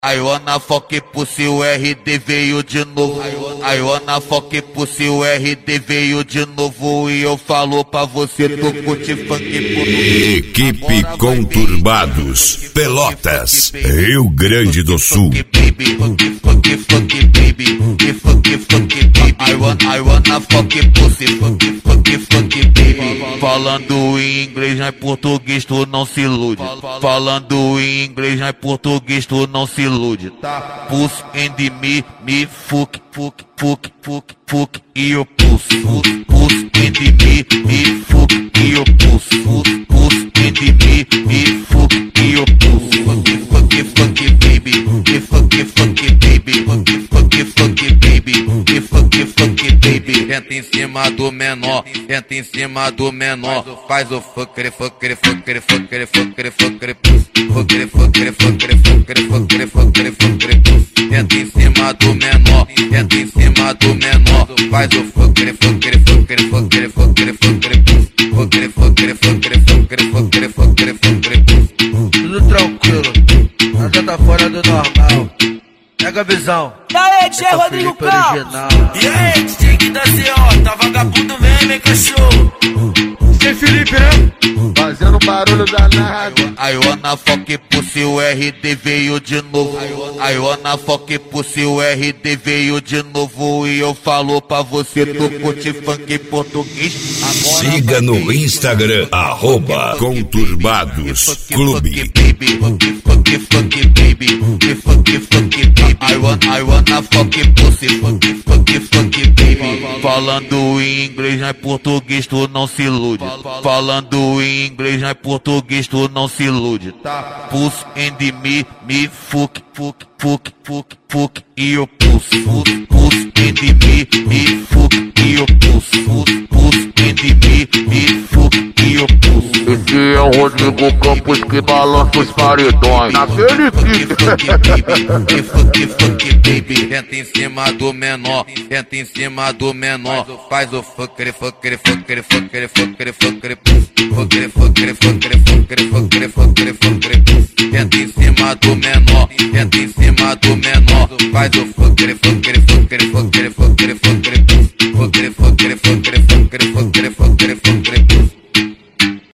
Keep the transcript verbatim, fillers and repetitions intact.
I wanna fuck pussy, o R D veio de novo. I wanna fuck pussy, o R D veio de novo. E eu falo pra você, tu curte funk português. Equipe Conturbados, Pelotas, Rio Grande do Sul. Funk, funk, funk, baby. Funk, funk, baby. I wanna, I wanna fuck pussy, funk, funk, funk, baby. Falando em inglês, não é português, tu não se ilude. Falando em inglês, não é português, tu não se ilude, tá? Puss and me, me, fuck, fuck, fuck, fuck, fuck, e o puss. Puss and me, me, fuck, e o puss. Puss and me, me, fuck, e o puss. Funk, funk, funk, baby. Funk, funk, baby. Funk, funk, funk, baby. Funk, funk, baby. Entra em cima do menor, entra em cima do menor. Faz o fucker, fucker, fucker, fucker, fucker, fucker, puss. Fucker, fucker, fucker, fucker, fucker, fucker, fucker, puss. Entra em cima do menor, entra em cima do menor. Faz o fucker, fucker, fucker, fucker, fucker, fucker, puss. Fucker, fucker, fucker, fucker, fucker, fucker, fucker, puss. Tudo tranquilo, nada tá fora do normal. Pega a visão. E aí, Tchê Rodrigo Campos? E aí, Tig da C O, tá vagabundo mesmo, hein, cachorro? Tchê Felipe, né? Fazendo barulho danado. I wanna fuck pussy, o R D veio de novo. I wanna fuck pussy, o R D veio de novo. E eu falo pra você, tu curte funk português. Agora siga no Instagram, arroba Conturbados Clube. Funk, funk, funk, baby. Funk, funk, baby. I want, I wanna fuck pussy, funk, funk, funk, baby. Falando em inglês, não é português, tu não se ilude. Falando em inglês, não é português, tu não se ilude, tá? Puss and me, me, fuck, fuck, fuck, fuck, fuck, e o puss. Puss and me, me, fuck, e o puss. Puss and me, me, fuck, e o puss. Esse é o Rodrigo Campos que balança os paredões. Naquele pique. Funk, funk, funk, baby. Entra em cima do menor, entra em cima do menor. Faz o fucker, fucker, fucker, fucker, fucker, fucker, puss. Fucker, fucker, fucker, fucker, fucker, fucker, fucker, puss. Entra em cima do menor, entra em cima do menor. Faz o fucker, fucker, fucker, fucker, fucker, fucker, puss. Fucker, fucker, fucker,